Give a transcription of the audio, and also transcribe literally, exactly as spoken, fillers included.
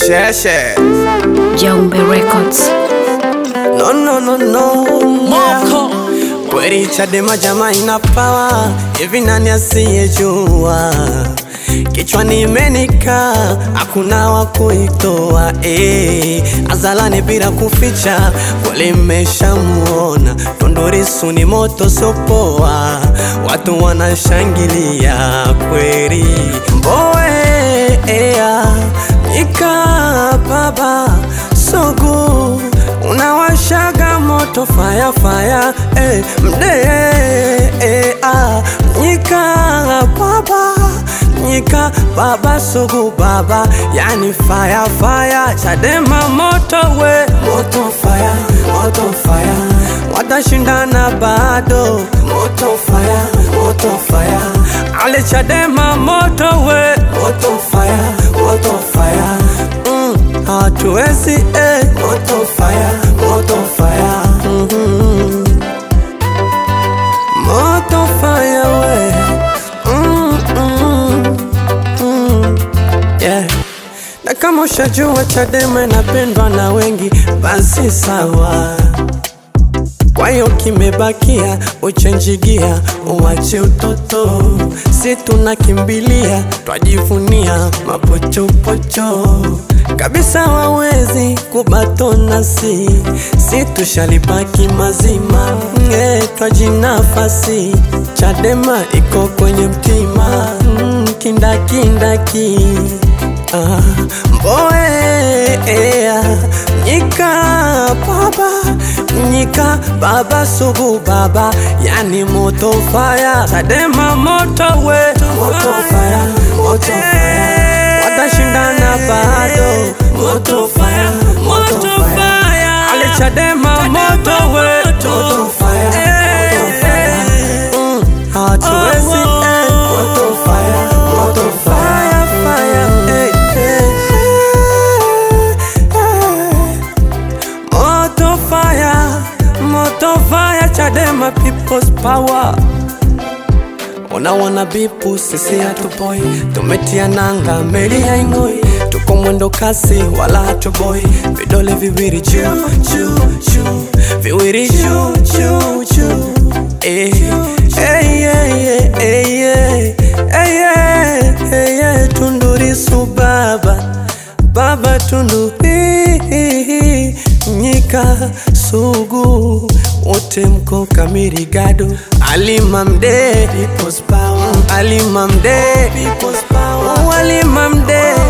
Sheshe Jombe Records. No no no no Moko Kweli Chadema jamaa ina power, hivi nani asiyejua? Kichwani imenika, hakuna wa kuitoa eh. Azalani bila kuficha, kweli mmeshamuona. Tundu Lissu ni moto sopoa, watu wanashangilia kweli. Mbowe ea, nika baba Sugu unawashaga moto fire fire eh, mde eh, ah, nika baba nika baba Sugu baba, yani fire fire. Chadema moto we moto fire moto fire, watashindana bado moto fire moto fire. Ale Chadema moto we moto fire moto fire. mm, hatuwezi eh moto fire moto fire. mm-hmm. Moto fire we mm, mm, mm. Yeah. Na kama ushajua Chadema inapendwa na wengi, basi sawa. Kwa hiyo kimebakia uchenjigia, uwache utoto. Si tunakimbilia, twajivunia mapochopocho kabisa, wawezi kubatona si si tushalibaki mazima. Nge twajinafasi, Chadema iko kwenye mtima. mm, kindakindaki ah, mboe ea, nika baba nika baba Sugu baba, yani moto fire. Chadema moto we moto fire moto fire, watashindana bado moto fire moto fire. Ale Chadema moto we moto fire moto fire. mm, hatuwezi eh moto fire moto fire fire eh, eh, eh. Moto fire moto fire. Chadema people's power. Ona wana bipu sisi hatupoi, tumetia nanga meli haingoi. Tuko mwendo kasi wala hatuboi, vidole viwili juu juu juu, viwili juu juu juu eh eh eh eh eh eh. Tundu Lissu baba baba Tundu nika Sugu, wote mko kamili gado. Alima mde people's power, Alima mde people's power, Alima mde